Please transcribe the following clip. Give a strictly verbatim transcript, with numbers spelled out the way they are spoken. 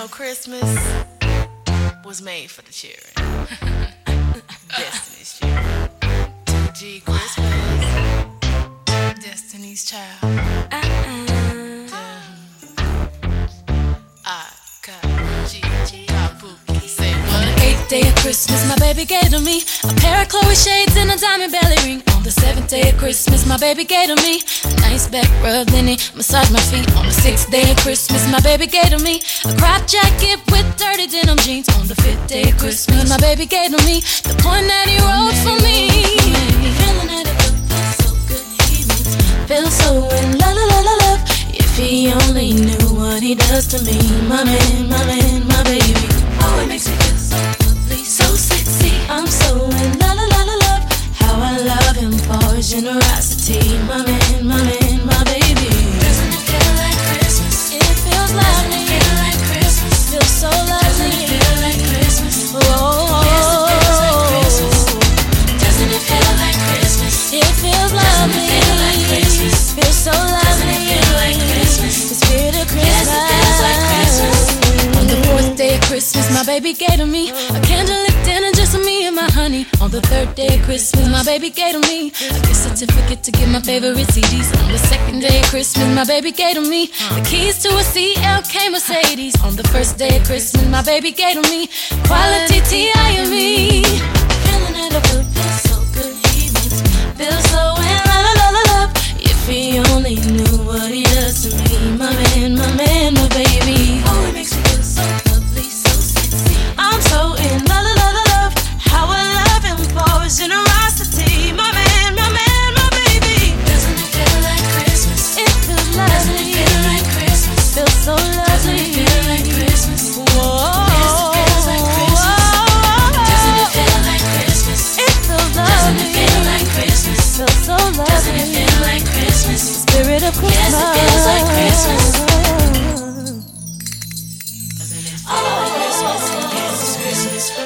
know, Christmas was made for the children. Destiny's children. two G Christmas. Destiny's Child. Uh-uh. I got G, got Pookie. Say what? On the eighth day of Christmas, my baby gave to me a pair of Chloe shades and a diamond belly ring. On the seventh day of Christmas, my baby gave to me a nice back rub, then he massaged my feet. On the sixth day of Christmas, my baby gave to me a crop jacket with dirty denim jeans. On the fifth day of Christmas, my baby gave to me the point that he wrote for me. Feeling that it feels so good, he makes me feel so in la la la la love. If he only knew what he does to me, my man, my man, my baby. Oh, it makes me feel so lovely, so sexy. I'm so in la la la la love. How I love him for his generosity, my man, my man, my baby. Doesn't it feel like Christmas? It feels lovely. Doesn't it feel like Christmas? Feels so lovely. Doesn't it feel like Christmas? Oh, yes, it feels like Christmas. Doesn't it feel like Christmas? It feels lovely. Doesn't it feel like Christmas? Feels so lovely. Doesn't it feel like Christmas? The spirit of Christmas. Yes, it feels like Christmas. On the fourth day of Christmas, my baby gave to me a candlelit dinner just for me and my honey. On the third day of Christmas, my baby gave to me a gift certificate to get my favorite C Ds. On the second day of Christmas, my baby gave to me the keys to a C L K Mercedes. On the first day of Christmas, my baby gave to me quality T I M E. Feeling that I feel feels so good, he makes me feel so in la la la la love. If he only knew what he does to me, my man, my man, my baby. Oh, it makes me feel so lovely, so sexy. I'm so in la la la la love. How I love him for his generosity, my man, my man, my baby. Doesn't it feel like Christmas? It feels lovely. Doesn't it feel like Christmas? Feels so lovely. Doesn't it feel like Christmas? Whoa. Yes, it feels like Christmas. Doesn't it feel like Christmas? It feels lovely. Doesn't it feel like Christmas? Feels so lovely. Doesn't it feel like Christmas? The spirit of Christmas. Yes, it feels like Christmas. Doesn't it feel like Christmas? Yes, it's Christmas.